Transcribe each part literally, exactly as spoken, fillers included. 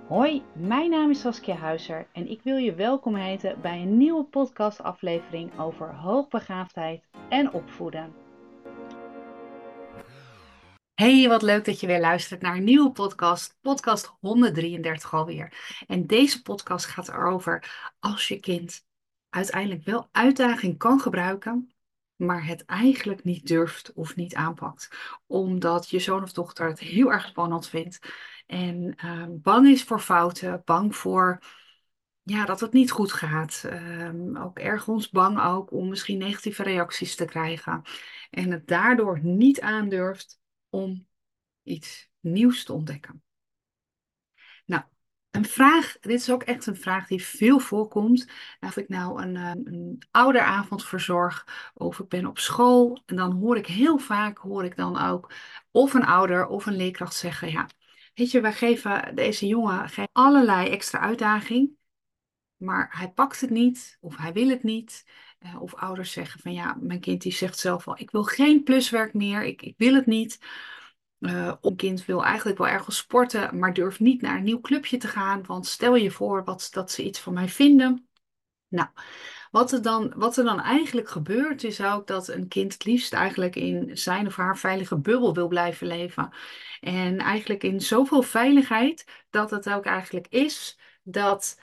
Hoi, mijn naam is Saskia Huizer en ik wil je welkom heten bij een nieuwe podcastaflevering over hoogbegaafdheid en opvoeden. Hey, wat leuk dat je weer luistert naar een nieuwe podcast, podcast honderddrieëndertig alweer. En deze podcast gaat erover als je kind uiteindelijk wel uitdaging kan gebruiken, maar het eigenlijk niet durft of niet aanpakt. Omdat je zoon of dochter het heel erg spannend vindt en uh, bang is voor fouten, bang voor ja, dat het niet goed gaat. Ehm, ook ergens bang ook om misschien negatieve reacties te krijgen. En het daardoor niet aandurft om iets nieuws te ontdekken. Nou, een vraag, dit is ook echt een vraag die veel voorkomt. Of ik nou een, eh, een ouderavond verzorg of ik ben op school. En dan hoor ik heel vaak, hoor ik dan ook of een ouder of een leerkracht zeggen, ja, weet je, wij geven deze jongen geen allerlei extra uitdaging. Maar hij pakt het niet of hij wil het niet. Uh, of ouders zeggen van ja, mijn kind die zegt zelf al, ik wil geen pluswerk meer, ik, ik wil het niet. Uh, een kind wil eigenlijk wel ergens sporten, maar durft niet naar een nieuw clubje te gaan. Want stel je voor wat, dat ze iets van mij vinden. Nou, wat er dan, wat er dan eigenlijk gebeurt, is ook dat een kind het liefst eigenlijk in zijn of haar veilige bubbel wil blijven leven. En eigenlijk in zoveel veiligheid dat het ook eigenlijk is dat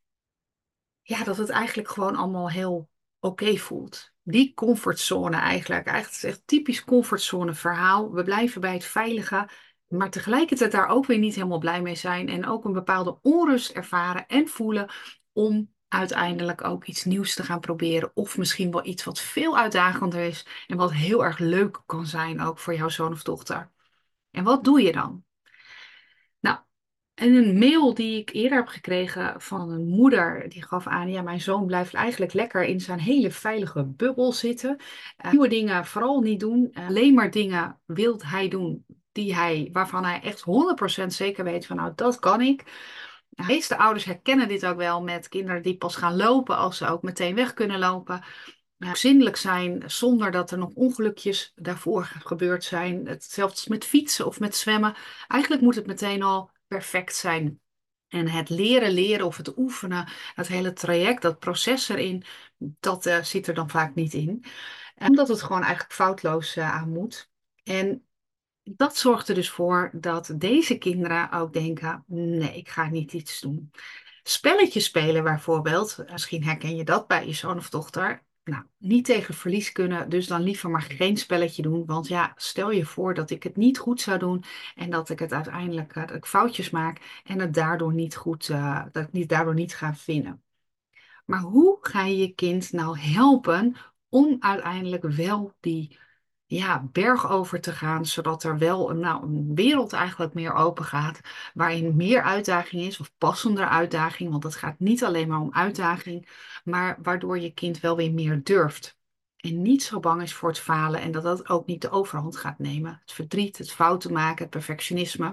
ja, dat het eigenlijk gewoon allemaal heel oké voelt. Die comfortzone eigenlijk. Eigenlijk is het echt typisch comfortzone verhaal. We blijven bij het veilige, maar tegelijkertijd daar ook weer niet helemaal blij mee zijn. En ook een bepaalde onrust ervaren en voelen om uiteindelijk ook iets nieuws te gaan proberen. Of misschien wel iets wat veel uitdagender is en wat heel erg leuk kan zijn ook voor jouw zoon of dochter. En wat doe je dan? Nou, en een mail die ik eerder heb gekregen van een moeder, die gaf aan, ja, mijn zoon blijft eigenlijk lekker in zijn hele veilige bubbel zitten. Uh, nieuwe dingen vooral niet doen. Uh, alleen maar dingen wil hij doen die hij, waarvan hij echt honderd procent zeker weet van, nou, dat kan ik. De meeste ouders herkennen dit ook wel met kinderen die pas gaan lopen als ze ook meteen weg kunnen lopen. Uh, zindelijk zijn zonder dat er nog ongelukjes daarvoor gebeurd zijn. Hetzelfde met fietsen of met zwemmen. Eigenlijk moet het meteen al perfect zijn. En het leren, leren of het oefenen, het hele traject, dat proces erin, dat uh, zit er dan vaak niet in. Uh, omdat het gewoon eigenlijk foutloos uh, aan moet. En dat zorgt er dus voor dat deze kinderen ook denken, nee, ik ga niet iets doen. Spelletjes spelen bijvoorbeeld, misschien herken je dat bij je zoon of dochter. Nou, niet tegen verlies kunnen, dus dan liever maar geen spelletje doen. Want ja, stel je voor dat ik het niet goed zou doen en dat ik het uiteindelijk uh, dat ik foutjes maak en het daardoor niet goed, uh, dat ik niet, daardoor niet ga vinden. Maar hoe ga je je kind nou helpen om uiteindelijk wel die ja, berg over te gaan, zodat er wel een, nou, een wereld eigenlijk meer open gaat, waarin meer uitdaging is of passender uitdaging, want het gaat niet alleen maar om uitdaging, maar waardoor je kind wel weer meer durft. En niet zo bang is voor het falen en dat dat ook niet de overhand gaat nemen. Het verdriet, het fouten maken, het perfectionisme.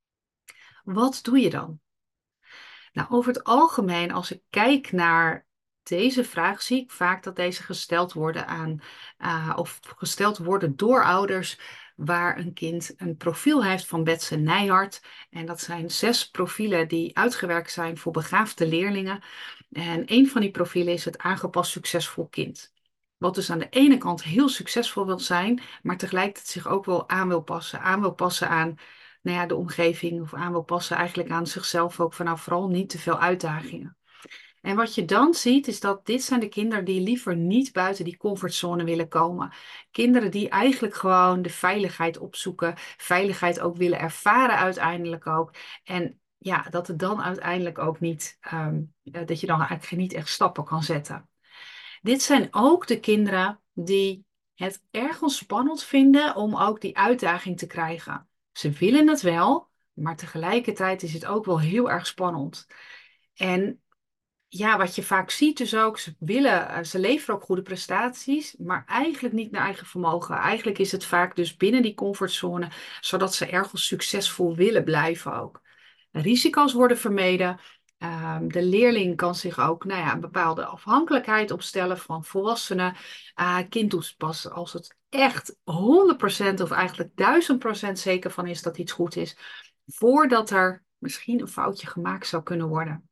Wat doe je dan? Nou, over het algemeen, als ik kijk naar deze vraag, zie ik vaak dat deze gesteld worden aan, uh, of gesteld worden door ouders waar een kind een profiel heeft van Betze Nijhart. En dat zijn zes profielen die uitgewerkt zijn voor begaafde leerlingen. En een van die profielen is het aangepast succesvol kind. Wat dus aan de ene kant heel succesvol wil zijn, maar tegelijkertijd zich ook wel aan wil passen. Aan wil passen aan nou ja, de omgeving of aan wil passen eigenlijk aan zichzelf ook van nou vooral niet te veel uitdagingen. En wat je dan ziet is dat dit zijn de kinderen die liever niet buiten die comfortzone willen komen. Kinderen die eigenlijk gewoon de veiligheid opzoeken, veiligheid ook willen ervaren uiteindelijk ook. En ja, dat het dan uiteindelijk ook niet, um, dat je dan eigenlijk niet echt stappen kan zetten. Dit zijn ook de kinderen die het ergens spannend vinden om ook die uitdaging te krijgen. Ze willen het wel, maar tegelijkertijd is het ook wel heel erg spannend. En ja, wat je vaak ziet is ook, ze willen, eh, ze leveren ook goede prestaties, maar eigenlijk niet naar eigen vermogen. Eigenlijk is het vaak dus binnen die comfortzone, zodat ze ergens succesvol willen blijven ook. Risico's worden vermeden. Ehm, de leerling kan zich ook nou ja, een bepaalde afhankelijkheid opstellen van volwassenen. Uh, kind doet pas als het echt honderd procent of eigenlijk duizend procent zeker van is dat iets goed is. Voordat er misschien een foutje gemaakt zou kunnen worden.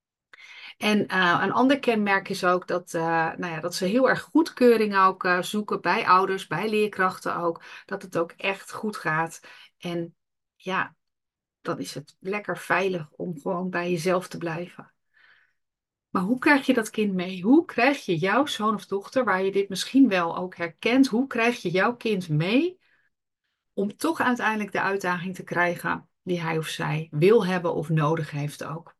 En eh, een ander kenmerk is ook dat, eh, nou ja, dat ze heel erg goedkeuring ook eh, zoeken bij ouders, bij leerkrachten ook. Dat het ook echt goed gaat. En ja, dan is het lekker veilig om gewoon bij jezelf te blijven. Maar hoe krijg je dat kind mee? Hoe krijg je jouw zoon of dochter, waar je dit misschien wel ook herkent, hoe krijg je jouw kind mee om toch uiteindelijk de uitdaging te krijgen die hij of zij wil hebben of nodig heeft ook?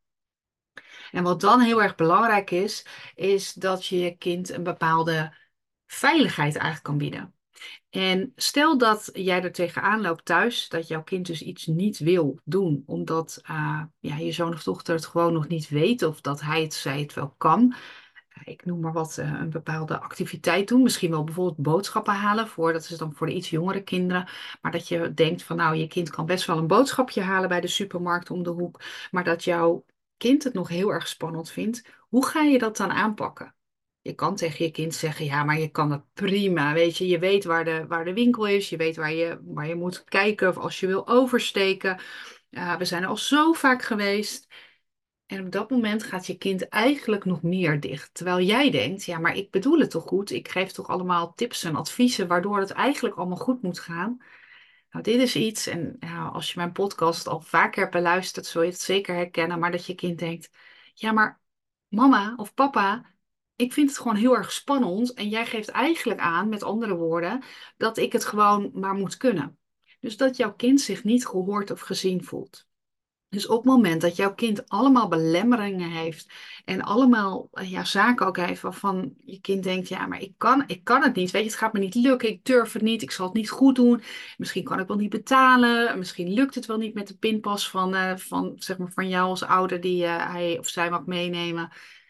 En wat dan heel erg belangrijk is, is dat je je kind een bepaalde veiligheid eigenlijk kan bieden. En stel dat jij er tegenaan loopt thuis, dat jouw kind dus iets niet wil doen, omdat uh, ja, je zoon of dochter het gewoon nog niet weet of dat hij het, zij het wel kan. Ik noem maar wat, uh, een bepaalde activiteit doen. Misschien wel bijvoorbeeld boodschappen halen. Voor, dat is dan voor de iets jongere kinderen. Maar dat je denkt van nou, je kind kan best wel een boodschapje halen bij de supermarkt om de hoek. Maar dat jouw kind het nog heel erg spannend vindt. Hoe ga je dat dan aanpakken? Je kan tegen je kind zeggen, ja, maar je kan het prima. Weet je, je weet waar de, waar de winkel is. Je weet waar je, waar je moet kijken of als je wil oversteken. Uh, we zijn er al zo vaak geweest. En op dat moment gaat je kind eigenlijk nog meer dicht. Terwijl jij denkt, ja, maar ik bedoel het toch goed? Ik geef toch allemaal tips en adviezen waardoor het eigenlijk allemaal goed moet gaan. Nou, dit is iets, en ja, als je mijn podcast al vaker hebt beluisterd, zul je het zeker herkennen, maar dat je kind denkt, ja, maar mama of papa, ik vind het gewoon heel erg spannend en jij geeft eigenlijk aan, met andere woorden, dat ik het gewoon maar moet kunnen. Dus dat jouw kind zich niet gehoord of gezien voelt. Dus op het moment dat jouw kind allemaal belemmeringen heeft en allemaal eh, ja, zaken ook heeft waarvan je kind denkt, ja, maar ik kan, ik kan het niet, weet je, het gaat me niet lukken, ik durf het niet, ik zal het niet goed doen, misschien kan ik wel niet betalen, misschien lukt het wel niet met de pinpas van, eh, van, zeg maar, van jou als ouder die eh, hij of zij mag meenemen.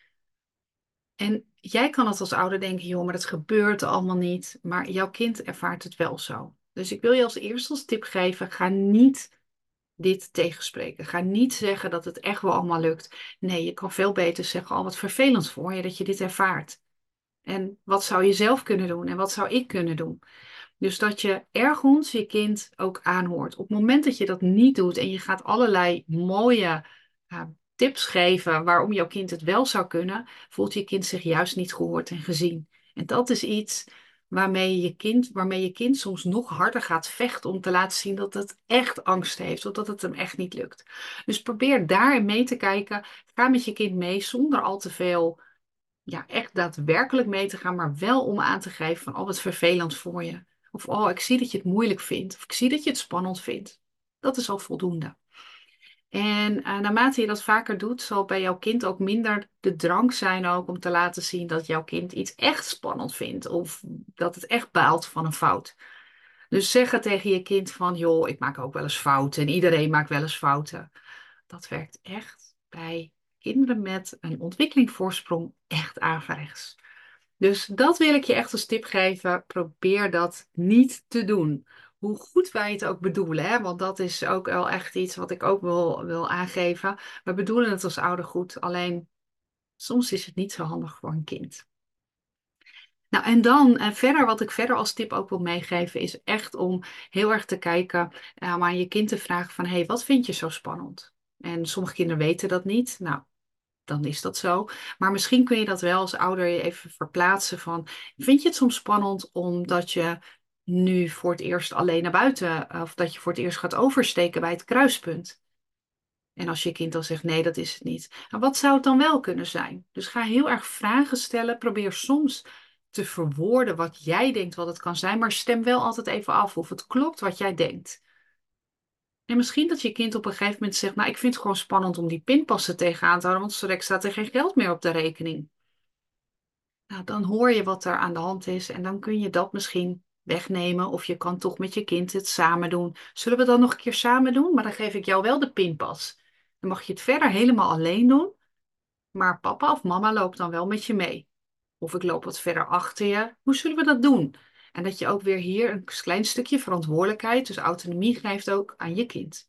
En jij kan het als ouder denken, joh, maar dat gebeurt allemaal niet, maar jouw kind ervaart het wel zo. Dus ik wil je als eerste als tip geven, ga niet dit tegenspreken. Ga niet zeggen dat het echt wel allemaal lukt. Nee, je kan veel beter zeggen, al wat vervelend voor je dat je dit ervaart. En wat zou je zelf kunnen doen en wat zou ik kunnen doen? Dus dat je ergens je kind ook aanhoort. Op het moment dat je dat niet doet en je gaat allerlei mooie uh, tips geven waarom jouw kind het wel zou kunnen, voelt je kind zich juist niet gehoord en gezien. En dat is iets waarmee je kind, waarmee je kind soms nog harder gaat vechten om te laten zien dat het echt angst heeft of dat het hem echt niet lukt. Dus probeer daarin mee te kijken. Ga met je kind mee zonder al te veel ja, echt daadwerkelijk mee te gaan, maar wel om aan te geven van, oh, wat vervelend voor je. Of, oh, ik zie dat je het moeilijk vindt. Of ik zie dat je het spannend vindt. Dat is al voldoende. En uh, naarmate je dat vaker doet, zal bij jouw kind ook minder de drang zijn ook om te laten zien dat jouw kind iets echt spannend vindt. Of dat het echt baalt van een fout. Dus zeggen tegen je kind van, joh, ik maak ook wel eens fouten. En iedereen maakt wel eens fouten. Dat werkt echt bij kinderen met een ontwikkelingsvoorsprong echt averechts. Dus dat wil ik je echt als tip geven. Probeer dat niet te doen. Hoe goed wij het ook bedoelen, hè? Want dat is ook wel echt iets wat ik ook wil, wil aangeven. We bedoelen het als ouder goed, alleen soms is het niet zo handig voor een kind. Nou, en dan en verder, wat ik verder als tip ook wil meegeven, is echt om heel erg te kijken, uh, maar aan je kind te vragen van, hé, hey, wat vind je zo spannend? En sommige kinderen weten dat niet. Nou, dan is dat zo. Maar misschien kun je dat wel als ouder je even verplaatsen van, vind je het soms spannend omdat je nu voor het eerst alleen naar buiten, eh, of dat je voor het eerst gaat oversteken bij het kruispunt? En als je kind dan zegt, nee, dat is het niet. Nou, wat zou het dan wel kunnen zijn? Dus ga heel erg vragen stellen. Probeer soms te verwoorden wat jij denkt wat het kan zijn, maar stem wel altijd even af of het klopt wat jij denkt. En misschien dat je kind op een gegeven moment zegt, nou, ik vind het gewoon spannend om die pinpassen tegenaan te houden, want straks staat er geen geld meer op de rekening. Nou, dan hoor je wat er aan de hand is en dan kun je dat misschien wegnemen of je kan toch met je kind het samen doen. Zullen we dat nog een keer samen doen? Maar dan geef ik jou wel de pinpas. Dan mag je het verder helemaal alleen doen, maar papa of mama loopt dan wel met je mee. Of ik loop wat verder achter je. Hoe zullen we dat doen? En dat je ook weer hier een klein stukje verantwoordelijkheid, dus autonomie geeft ook aan je kind.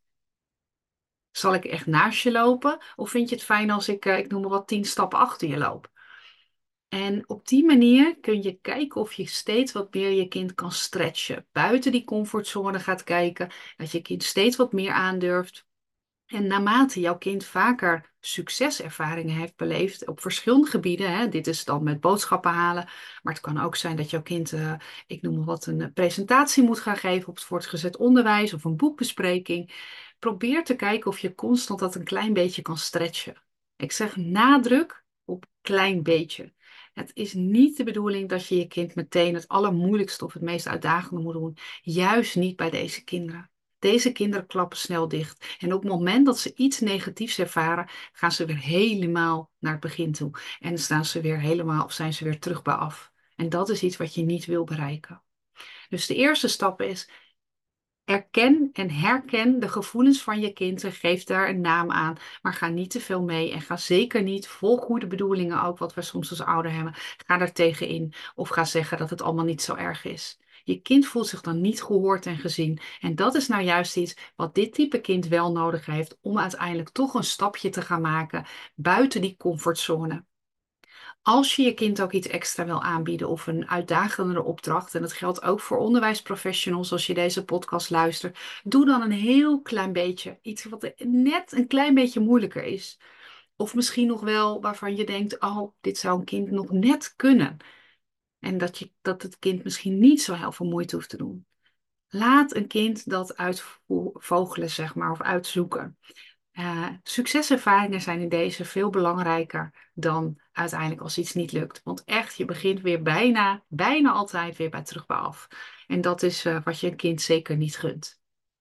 Zal ik echt naast je lopen? Of vind je het fijn als ik, eh, ik noem maar wat, tien stappen achter je loop? En op die manier kun je kijken of je steeds wat meer je kind kan stretchen. Buiten die comfortzone gaat kijken. Dat je kind steeds wat meer aandurft. En naarmate jouw kind vaker succeservaringen heeft beleefd op verschillende gebieden, hè, dit is dan met boodschappen halen, maar het kan ook zijn dat jouw kind, eh, ik noem maar wat, een eh, presentatie moet gaan geven op het voortgezet onderwijs of een boekbespreking. Probeer te kijken of je constant dat een klein beetje kan stretchen. Ik zeg nadruk op klein beetje. Het is niet de bedoeling dat je je kind meteen het allermoeilijkste of het meest uitdagende moet doen. Juist niet bij deze kinderen. Deze kinderen klappen snel dicht. En op het moment dat ze iets negatiefs ervaren, gaan ze weer helemaal naar het begin toe. En dan staan ze weer helemaal of zijn ze weer terug bij af. En dat is iets wat je niet wil bereiken. Dus de eerste stap is: erken en herken de gevoelens van je kind en geef daar een naam aan. Maar ga niet te veel mee en ga zeker niet vol goede bedoelingen, ook wat we soms als ouder hebben, ga er tegenin of ga zeggen dat het allemaal niet zo erg is. Je kind voelt zich dan niet gehoord en gezien. En dat is nou juist iets wat dit type kind wel nodig heeft om uiteindelijk toch een stapje te gaan maken buiten die comfortzone. Als je je kind ook iets extra wil aanbieden of een uitdagendere opdracht, en dat geldt ook voor onderwijsprofessionals als je deze podcast luistert, doe dan een heel klein beetje. Iets wat net een klein beetje moeilijker is. Of misschien nog wel waarvan je denkt, oh, dit zou een kind nog net kunnen. En dat, je, dat het kind misschien niet zo heel veel moeite hoeft te doen. Laat een kind dat uitvogelen, zeg maar, of uitzoeken. Uh, succeservaringen zijn in deze veel belangrijker dan uiteindelijk als iets niet lukt. Want echt, je begint weer bijna, bijna altijd weer bij terug bij af. En dat is uh, wat je een kind zeker niet gunt.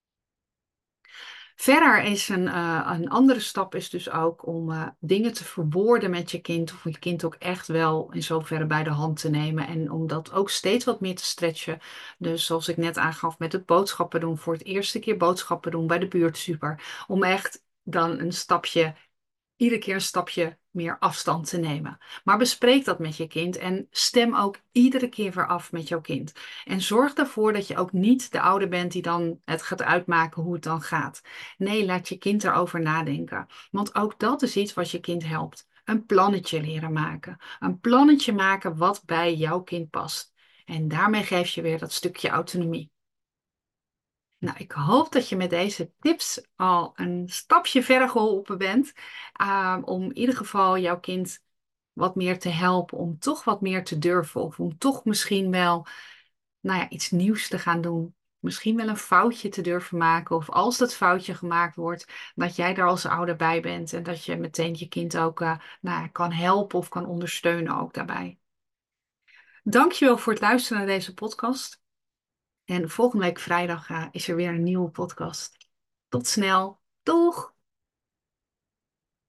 Verder is een, uh, een andere stap is dus ook om uh, dingen te verwoorden met je kind. Of je kind ook echt wel in zoverre bij de hand te nemen. En om dat ook steeds wat meer te stretchen. Dus zoals ik net aangaf met het boodschappen doen. Voor het eerste keer boodschappen doen bij de buurtsuper. Om echt dan een stapje iedere keer een stapje meer afstand te nemen. Maar bespreek dat met je kind en stem ook iedere keer weer af met jouw kind. En zorg ervoor dat je ook niet de ouder bent die dan het gaat uitmaken hoe het dan gaat. Nee, laat je kind erover nadenken. Want ook dat is iets wat je kind helpt. Een plannetje leren maken. Een plannetje maken wat bij jouw kind past. En daarmee geef je weer dat stukje autonomie. Nou, ik hoop dat je met deze tips al een stapje verder geholpen bent. Uh, om in ieder geval jouw kind wat meer te helpen. Om toch wat meer te durven. Of om toch misschien wel nou ja, iets nieuws te gaan doen. Misschien wel een foutje te durven maken. Of als dat foutje gemaakt wordt, dat jij daar als ouder bij bent. En dat je meteen je kind ook uh, nou, ja, kan helpen of kan ondersteunen ook daarbij. Dankjewel voor het luisteren naar deze podcast. En volgende week vrijdag uh, is er weer een nieuwe podcast. Tot snel. Doeg!